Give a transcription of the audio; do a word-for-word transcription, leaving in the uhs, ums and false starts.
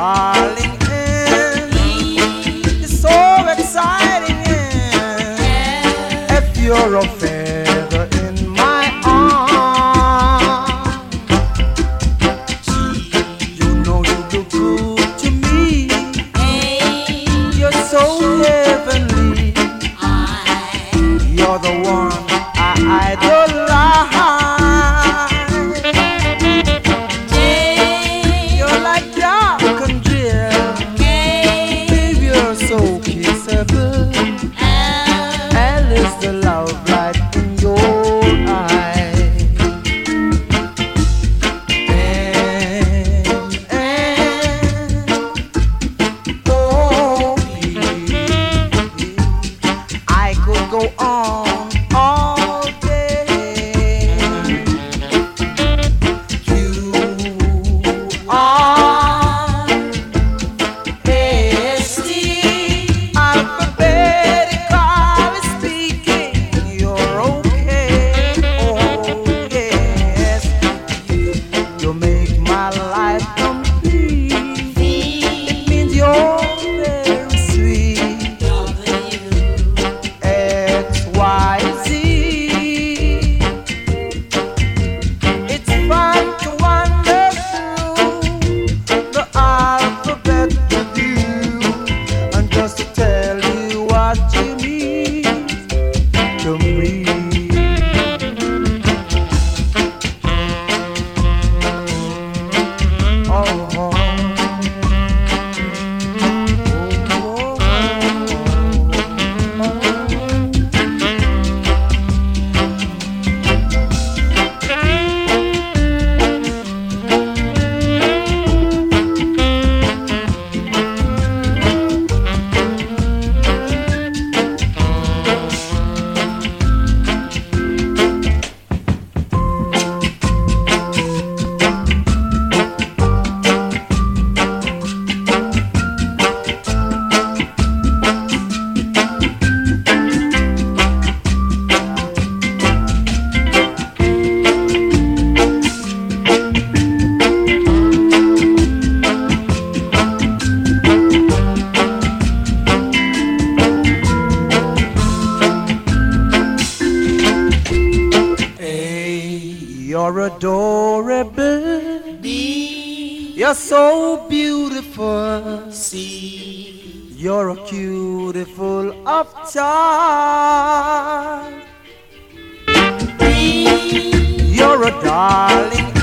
darling, and it's so exciting. And if you're a feather in my arm, you know you look good to me. You're so heavenly. You're the one I idolize. You're like dark and Jill. Baby, you're so kissable. Alice, the love light in your eyes. And, and, oh, please, I could go on all day. You are S T, alphabetically speaking. You're okay, oh yes. You make my life complete. It means you're very sweet. X, Y, Z. It's fun to wander through the alphabet with you, and just to tell you what you mean to me. Oh, oh, oh, oh, oh. Hey, you're adorable. B, you're so beautiful. C, you're a beautiful upchild. D, you're a darling.